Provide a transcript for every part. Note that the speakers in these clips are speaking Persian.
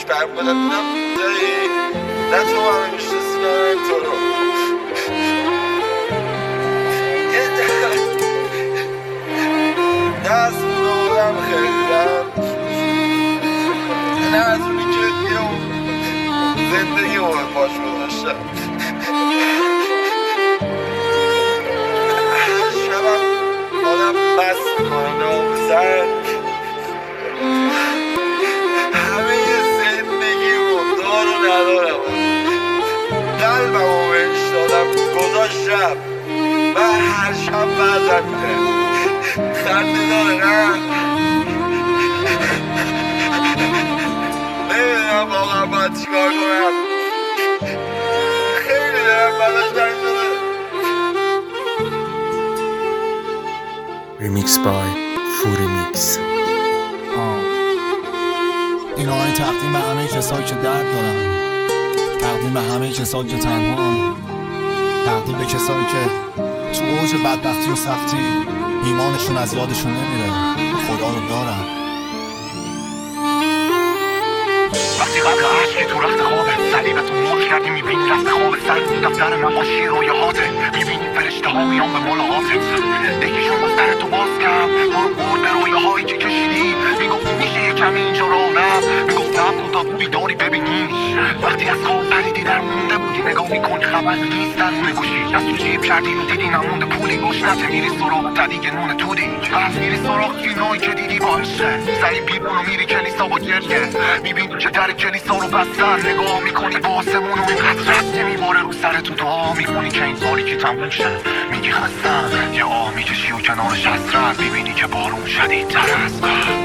برم بدم دیدم دایی نه تو منو میشنسی نه تو رو دست بودم خیلیدم نه از اونی که یه زندگی رو پاش گذاشتم هر شبم آدم بس میکنم ناموزن همه زندگی رو دار و ندارم قلبم رو بهش دادم گذاشتم و هر شب بزن خنده داره نه نمیدونم واقعا باید چیکار کنم خیلی دارم بدش در شده ریمیکس بای فوریمیکس. این آهنگ تقدیم به همه کسایی که درد دارن، تقدیم به همه کسایی که تنها، تقدیم به کسایی که تو اوج بدبختی و سختی ایمانشون از یادشون نمیره، خدا رو دارن. وقتی قبل عشقی تو رخت خوابه صلیبتو مرش کردی میبینی رفت خواب سر دفتر نقاشی رویاهاته میبینی فرشته ها میان به ملاقاتت یکیشون دفترتو باز کرد برو برد به رویاهایی که کشیدی میگفت میشه یه کمی اینجا رو رفت میگفت نبود تا بیداری ببینیش وقتی از خواب پریدی در مونده بودی نگاه میکنی خبر نیست در نونه گوشی از تو جیب کردی و دیدی نمونده پولی گشنته میری سراغ تدیگه نون تودی از میری سراغ فیلمایی که دیدی با عشقه سری بیرون و میری کلیسا با گریه میبینی که در کلیسا رو بستن نگاه میکنی با آسمون و اینقدر رد نمیباره رو سر تو دعا میکنی که این سالی که تموم شه میگی خستم یه آه میکشی و کنارش حسرت میبینی که بارون شدیدتر از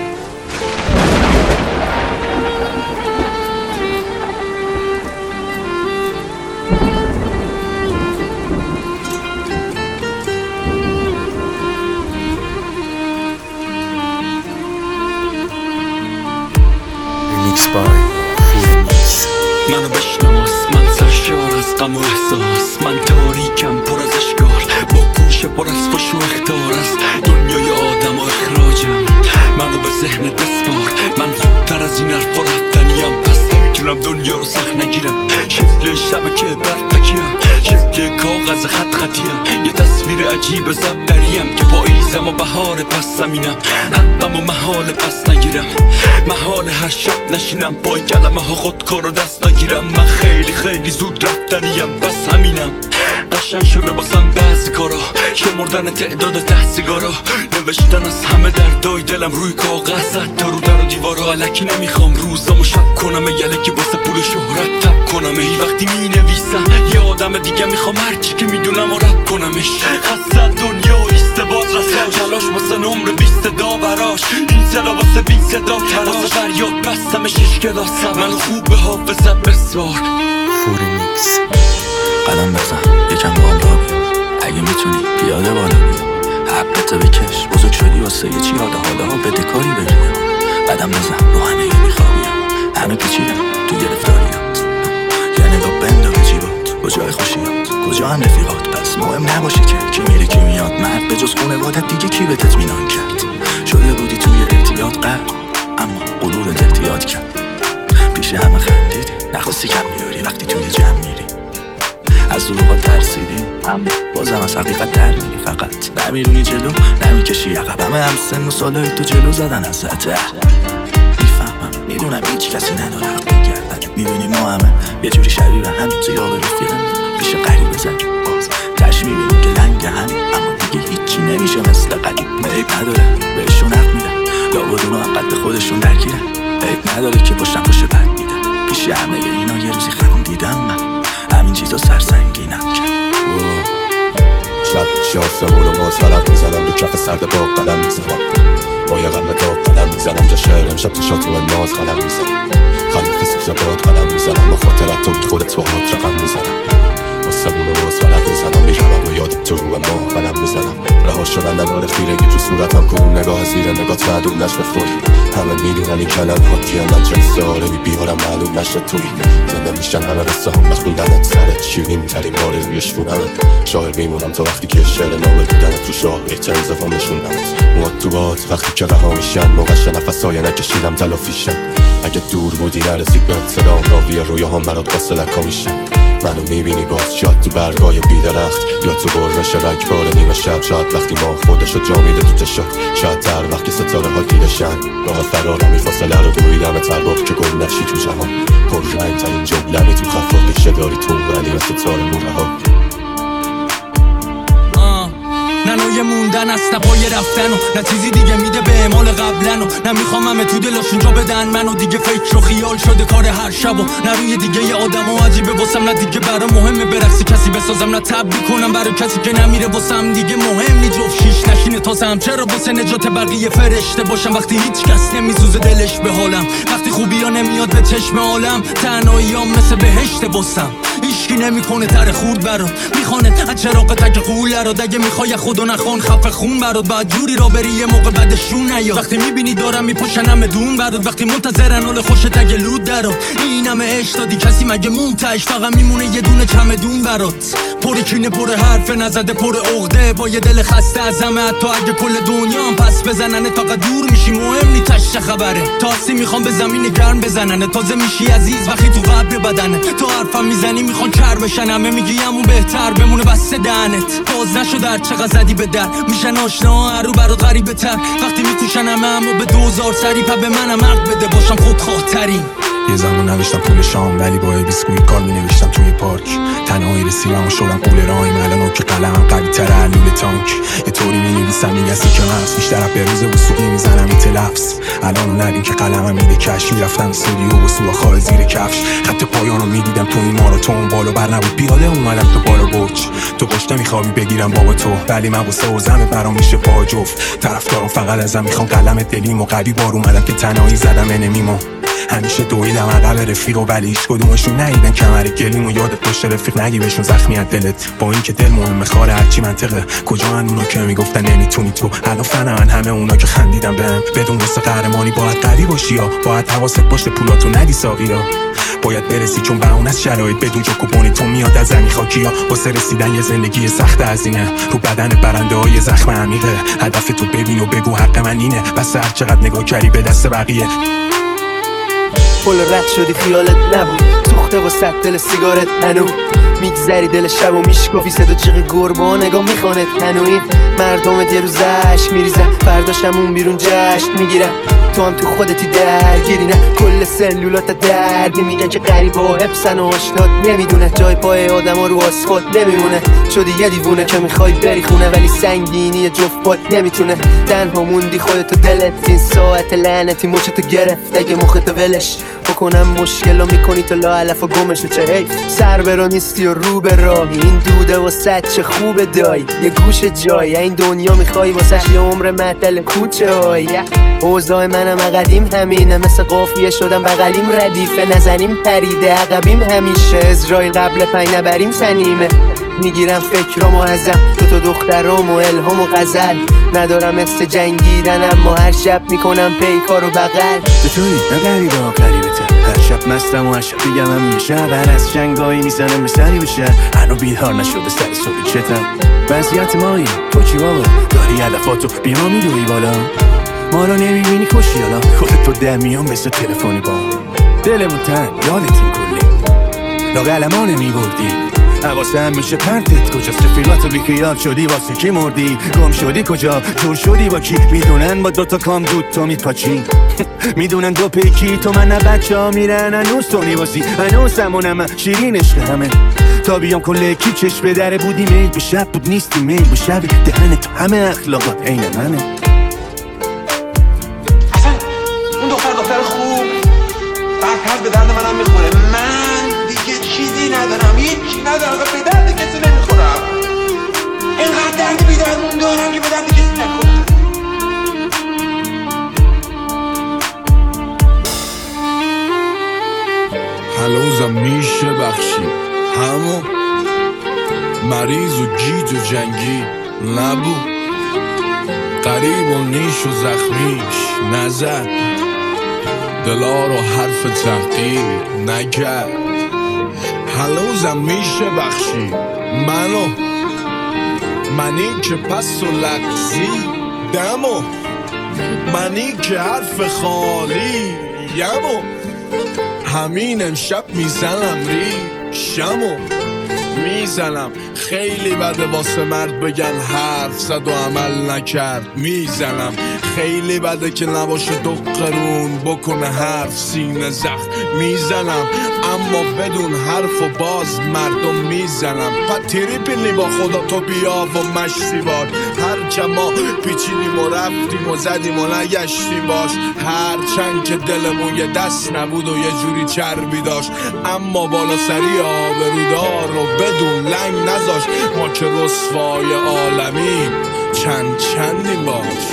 ریمیکس بای فوریمیکس. منو بشناس من سرشار از غم و احساس من تاریکم پر از اشکال با گوش پر از فش و اخطار از دنیای آدم و اخراجم منو به ذهن بسپار من زودتر از این حرفا رفتنیم پس نمیتونم دنیا رو سخت نگیرم شکل شبکه برفکیم شکل کاغذ خط خطیم یه تصویر عجیب زبدریم که پاییزم و بهار پس زمینم حقم و محال پس نگیرم محال هر شب نشینم پای کلمه ها خودکار رو دست نگیرم من خیلی خیلی زود رفتنیم پس همینم قشنگ شده باسم بعضی کارا شمردن تعداد ته سیگارا نوشتن از همه دردای دلم روی کاغذ تا رو در و دیوارا الکی نمیخوام روزامو شب کنم یلکی واسه پول شهرت تب کنم ای وقتی می نویسم یه آدم دیگه میخوام هرچی که میدونم و رب کنمش خسته دنیا و ایسته باز رساش تلاش واسه نمر 20 دا براش این سلا واسه 20 دا تراش واسه فریاد بستم 6 کلاسم من خوب به حافظت بسوار فوریمیکس. قدم بزن یکم بال را بیا اگه میتونی پیاده بالا بیا حقیقت بکش بزرگ شدی واسه یه چی یاده حاله ها بده کاری بگیم قدم بزن رو همه یه میخوابیم همه پیچیدن تو گرفتاریات یه نگاه بندو به جیبات کجای خوشیات کجا هم رفیقات پس مهم نباشه که کی میره کی میاد مرد به جز خونوادت دیگه کی بهت اطمینان کرد شده بودی توی ارتیاط قرد اما غرورت احتیاط کرد پیش همه خندیدی نخواستی کم بیاری وقتی توی جمع میری از دروغا ترسیدی اما بازم از حقیقت در میری فقط نمیرونی جلو نمیکشی عقب همه هم سن و سالای تو جلو زدن ازت میفهمم میدونم هیچ کسی نداره حق بگردن میبینی ما همه یه جوری شبیه هم زیاد رفیقن پیش قریب زنی باز تش میبینی که لنگ همین اما دیگه هیچی نمیشه مثل قریب عیب نداره بهشون حق میدن لابد اونو هم قد خودشون درگیرن عیب نداره که پشتم پشت بد میدن پیش همه اینا یه روزی خندیدم من همین چیزا سرسنگینم کرد شب شاسمون رو باز غلط میزنم رو کف سرد با قلم میزنم با یه غم داغ قلم میزنم جا شهر امشب تو شاد رو ناز قلم میزنم خلیف سوزباد قلم میزنم با خاطرت تو خودت با هات رقم میزنم واسمون رو باز غلط میزنم میشمم و یاد تو رو ما قلم میزنم رها شدن نوار خیرگی تو صورتم که اون نگاه زیر نگات معلوم نشه فوری همه میدونن این کلم حاکیه من چه ساره بیارم معلوم نشه توی زنده میشن همه قصه هم بخوندنت سرت شیرین ترین باره روی شونمت شاعر میمونم تا وقتی که شعر ناول دیدنت تو شاه بهترین زفا نشوندمت مواد تو باد وقتی که رها میشن موقعش نفسای نکشیدم تلافیشن اگه دور بودی نرسید به صدام راوی رویاهام برات فاصله میشن منو میبینی باز شاید تو برگای بیدرخت یا تو برش رگبار نیمه شب شاید وقتی ما خودشو جا میده تو چشات شاید در وقتی ستاره ها دیدشن راه فرارامی فاصله رو دویدم ترباب که گل نشی تو جهان پر رنگ ترین جملمی تو خفا ریشه داری تو ولی و ستاره موره ها ننوی موندن است نه پای رفتن و نه چیزی دیگه میده به اعمال قبلن و نه میخوام همه تو دلاشون جا بدن منو دیگه فکر و خیال شده کار هر شب و نه روی دیگه ی آدم و عجیبه واسم نه دیگه برا مهمه برقصی کسی بسازم نه تبدیل کنم برای کسی که نمیره واسم دیگه مهم نی جفت شیش نشینه تازم چرا واسه نجات بقیه فرشته باشم وقتی هیچ کس نمیسوزه دلش به حالم وقتی خوبی ها نمیاد به چشم عالم تنهاییام مثل بهشت باسم هیچکی نمیکنه تر خورد برات میخوانه از چراغ تک قول رو دیگه میخوای خودو نخوان خفه خون برات بعد جوری را بری یه موقع بعدشون نیا وقتی میبینی دارم میپاشنم دون برات وقتی منتظرن حال خوش تگ لود درات این همه عشق دادی کسی مگه مونتش فقط میمونه یه دونه چمدون برات پر کینه پر حرف نزده پر عقده با یه دل خسته از همه حتی اگه کل دنیام پس بزننه تا دور میشی مهم نی تش خبره تاسی میخوام به زمین گرم بزننه تازه میشی عزیز وقتی تو قبر بدنه تا حرفم میزنی میخوان کر بشن همه میگی همون بهتر بمونه بسته دهنت باز نشد هر چقدر زدی به در میشن آشنا هر رو برات غریبه تر وقتی میتوشن همه اما به 2000 سری پا به منم حق بده باشم خودخواه ترین یه زمان نوشتم پول شام ولی با بیسکویت کار مینوشتم توی پارک تنهایی رسیدم و شدم قول رایم الان که قلمم قوی تر علول تانک یه طوری مینویسم میگسی که مغز بیشتر به روز وسوقی میزنم این تلفظ الان نبین که قلمم میده کش میرفتم استودیو و سوراخ‌های زیر کفش خط پایانو میدیدم تو این ماراتون بالا بر نبود پیاده اومدم تو بالا برج تو پشت نمیخوابی بگیرم بابا تو ولی من واسه اوزم برام میشه پا جفت طرفدارم فقط ازم میخوان قلم دلیم و قوی بار اومدم که تنهایی زدم انمیمو همیشه دویدم عقب رفیق و ولی هیچ کدومشون ندیدن کمر گلیم و یادت باشه رفیق نگی بهشون زخمی از دلت با اینکه دل مهمه خاره هرچی منطقه کجا هن اونا که میگفتن نمیتونی تو الان فنن همه اونا که خندیدن بهم بدون واسه قهرمانی باید قوی باشی ها باید حواست باشه پولاتو ندی ساقی ها باید برسی چون بهونه از شرایط بدون جو کوپونی تو میاد از زمین خاکی ها واسه رسیدن یه زندگی سخت از اینه رو بدن برنده های زخم عمیقه هدف تو ببین و بگو حق من اینه بس هر چقدر نگاه کردی به دست بقیه پل رد شدی خیالت نبود سوخته با صد دل سیگارت هنو میگذری دل شب و میشکافی صدا جیغ گربه ها نگاه میخواند هنوی مردمت یه روز عشق میریزن فرداشم اون بیرون جشن میگیرن تو هم تو خودتی درگیری نه کل سلولات دردی میگن که غریبه ها حبسن و آشنات نمیدونه جای پای آدم ها رو آسفالت نمیمونه شدی یه دیوونه که میخوای بری خونه ولی سنگینی جفت پات نمیتونه تنها موندی خودتو دلت این ساعت لعنتی مچتو گرفت اگه مختو ولش بکنم مشکل میکنی تو لاعلف و گمشو چه هی سر برا نیستی و رو به راهی این دوده واسه چه خوبه دایی یه گوش جایی این دنیا میخوای واسه یه عمر معطل کوچه های اوضاع منم قدیم همینه مثل قافیه شدم بغلیم ردیفه نزنیم پریده عقبیم همیشه اسرائیل قبل پی نبریم سنیمه میگیرم فکرامو ازم تو دخترام و الهام و غزل ندارم حس جنگیدن اما هر شب میکنم پیکار و بغل چطوری؟ نه غریبه ها قریبه تر هر شب مستم و هر شب دیگم هم یه شب هر از جنگایی میزنم به سری بشه هنو بیدار نشده سر صبحی چتم وضعیت مایی تو چی بابا؟ داری هدفاتو بیما میدوی بالا ما رو نمیبینی کشی حالا خودت تو در میان مثل تلفنی با دلمون تن یادت این کلی لاقلما نمیبردی حواسم میشه پرتت کجاست رفیقاتو بیخیال شدی واسه کی مردی گم شدی کجا جور شدی با کی میدونن با دوتا کام دود تو میپاچی میدونن دو پیکی تو من نه بچه ها میرن هنوز تو میباسی هنوز همونم شیرین عشق همه تا بیام کل کی چشم به در بودی میل به شب بود نیستی میل به شب دهن تو همه اخلاقات عین منه اصلا اون دختر خوب فرق به درد منم میخوره من دیگه چیزی ندارم هیچی ندارم و به درد کسی نمیخورم اینقدر درد بی درمون دارم که به درد کسی نکنم هنوزم میشه بخشی همو مریض و گیج و جنگی نبود غریب و نیش و زخمیش نزد دلا رو حرف تحقیر نکرد هنوزم میشه بخشی منی که پس و لغزیدم و منی که حرف خالی یمو همین امشب میزنم ریشمو میزنم خیلی بده واسه مرد بگن حرف زد و عمل نکرد میزنم خیلی بده که نباشه دو قرون بکنه حرف سینه زخم میزنم اما بدون حرف و باز مردم میزنم پتیری پینی با خدا تو بیا و مشتی باش هر جما پیچیدیم و رفتیم و زدیم و نگشتیم باش هر چند که دلمون یه دست نبود و یه جوری چربی داشت اما بالا سری آبرودار رو بدون لنگ نذاش ما که رسوای عالمی چندیم باش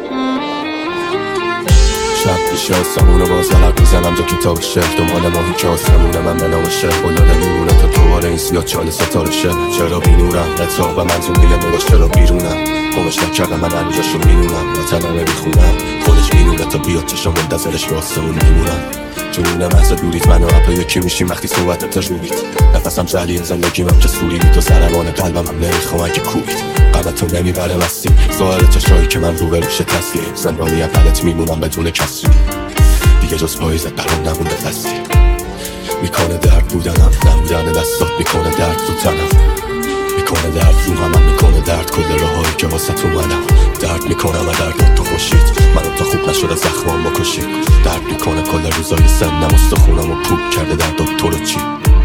شب پیش آسمونه باز علق میزنم تا کتاب شهر دنبال ماهی که آسمونه من به نام شهر خدا نمیمونه تا دوباره این سیاه چال ستاره شهر چرا بینورم نتاق و منظوم میگم نگاش چرا بیرونم قومش نکردم من هنوزاشو میدونم وطنمه میخونم خودش میدونه تا بیاد چشم منتظرش به آسمون میمونم جنون محض دوریت من و اپا یکی میشیم وقتی صحبت تا جورید نفسم جلیه زندگیم که سوریدی تو سرمان قلبم هم نمیخوام اگه کوبید قمتو نمیبره وستی ظاهر چشایی که من رو به روش تسلیم زندانی اپلت میمونم بدون کسی دیگه جز پاییزت برام نمونده دستی میکنه درد بودنم نبودن دستات میکنه درد تو تنم میکنه درد رو همم میکنه درد کل راهایی که واسه تو منم درد میکنم و درد تو خوشید منو تا خوب نشده زخمام بکشید درد میکنه کل روزای سنم استخونم و پوک کرده درد تو رو چی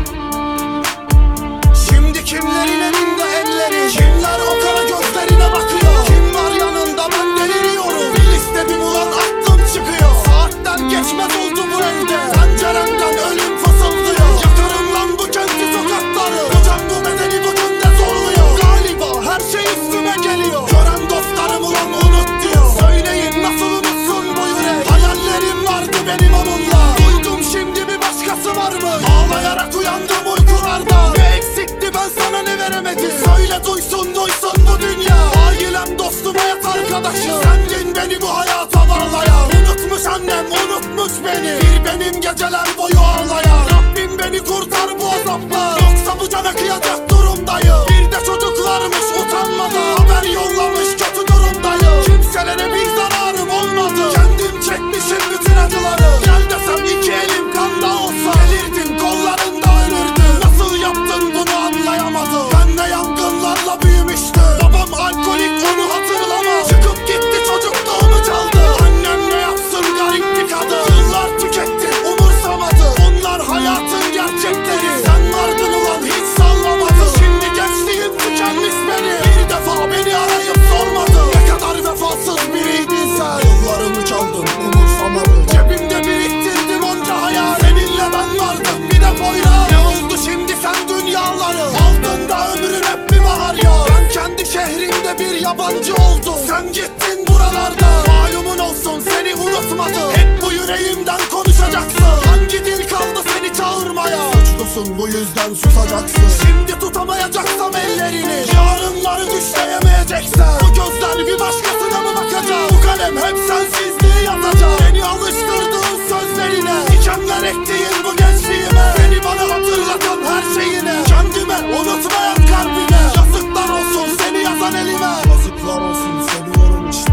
Şimdi kimlerin elinde elleri Kimler o kara gözlerine bakıyor Kim var yanında ben deliriyorum Bir liste bir bulan aklım çıkıyor Saatler geçmez oldu bu evde Penceremden ölüm fısıldıyor Yakarım lan bu kenti sokakları Hocam bu bedeni bugün de zorluyor Galiba her şey üstüme geliyor Gören dostlarım ulan unut diyor Söyleyin nasıl unutsun bu yürek Hayallerim vardı benim onunla Duydum şimdi bir başkası var mı Ağlayarak uyandım uykularda Ne eksikti ben sana ne veremedim Söyle duysun bu dünya Ailem dostum hayat arkadaşım Sendin beni bu hayata bağlayan Unutmuş annem unutmuş beni Bir benim geceler boyu ağlayan Rabbim beni kurtar bu azaplar Yoksa bu cana kıyacak durumdayım Bir de çocuklarmış utanmadan Haber yollamış kötü durumdayım Kimselere bir zararım olmadı Kendim çekmişim bütün acıları Gel desem iki elim kanda olsa Gelirdim kollarında ölürdüm Nasıl yaptın bunu anlayamadım Ben de yangınlarla büyümüştüm Babam alkolik onu hatırlamaz Çıkıp gitti çocukluğumu çaldı Annem ne yapsın garip bir kadın Yıllar tüketti umursamadı Onlar hayatın gerçekleri Sen vardın ulan hiç sallamadın Şimdi gençliğim tükenmiş beni Bir defa beni arayıp sormadı Ne kadar vefasız biriydin sen Yıllarımı çaldın umursamadım Cebimde biriktirdim onca hayal Seninle ben vardım bir de boyra Ne oldu şimdi sen dünyaları Aldın da ömrün hep bir bahar ya Ben kendi şehrimde bir yabancı oldum Sen gittin buralarda Malumun olsun seni unutmadım Hep bu yüreğimden konuşacaksın Hangi dil kaldı seni çağırmaya Suçlusun bu yüzden susacaksın Şimdi tutamayacaksam ellerini Yarınları düşleyemeyeceksen Bu gözler bir başkasına mı bakacak Bu kalem hep sensizliği yazacak Beni alıştırdığın sözlerine Dikenler ektiğin bu gençliğime Seni bana hatırlatan her şeyine Kendime unutmayan kalbime Yazıklar olsun seni yazan elime Yazıklar olsun seviyorum işte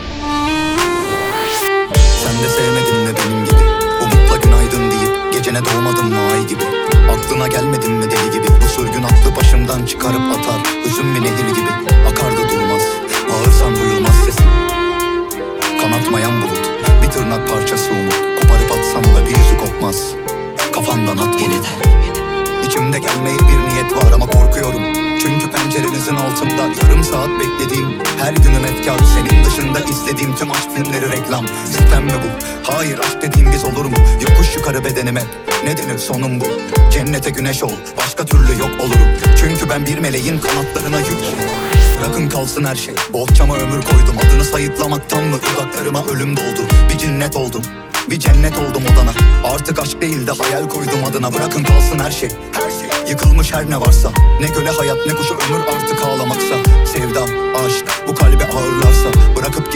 Sen de sevmedin mi benim gibi Umutla günaydın deyip gecene doğmadın mı ay gibi Aklına gelmedin mi deli gibi Bu sürgün aklı başımdan çıkarıp atar Üzüm bir nehir gibi akar da durmaz Bağırsan duyulmaz sesin Kanatmayan bulut bir tırnak parçası umut Koparıp atsam da bir yüzü kopmaz Kafandan at yeniden İçimde gelmeye bir niyet var ama korkuyorum Çünkü pencerenizin altında yarım saat beklediğim Her günüm efkar senin dışında istediğim tüm aşk filmleri reklam Sistem mi bu? Hayır aşk dediğim biz olur mu? Yokuş yukarı bedenim hep ne denir sonum bu? Cennete güneş ol başka türlü yok olurum Çünkü ben bir meleğin kanatlarına yük Bırakın kalsın her şey bohçama ömür koydum Adını sayıklamaktan mı dudaklarıma ölüm doldu Bir cinnet oldum bir cennet oldum odana Artık aşk değil de hayal koydum adına Bırakın kalsın her şey Yıkılmış her ne varsa Ne göle hayat ne kuşa ömür artık ağlamaksa Sevda, aşk bu kalbe ağırlarsa Bırakıp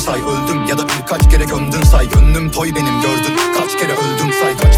say. Öldüm ya da birkaç kere gömdün say. Gönlüm toy benim gördün. Kaç kere öldüm say. Kaç